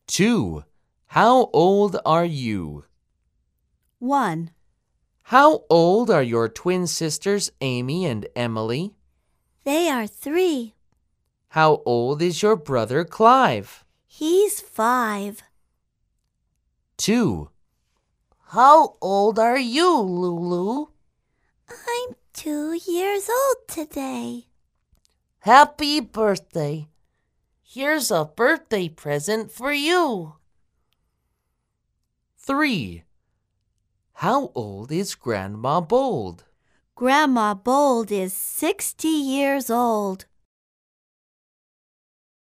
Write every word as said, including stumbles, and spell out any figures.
two. How old are you? one. How old are your twin sisters, Amy and Emily? They are three. How old is your brother, Clive? He's five. two. How old are you, Lulu? I'm two years old today. Happy birthday. Here's a birthday present for you. three. How old is Grandma Bold? Grandma Bold is sixty years old.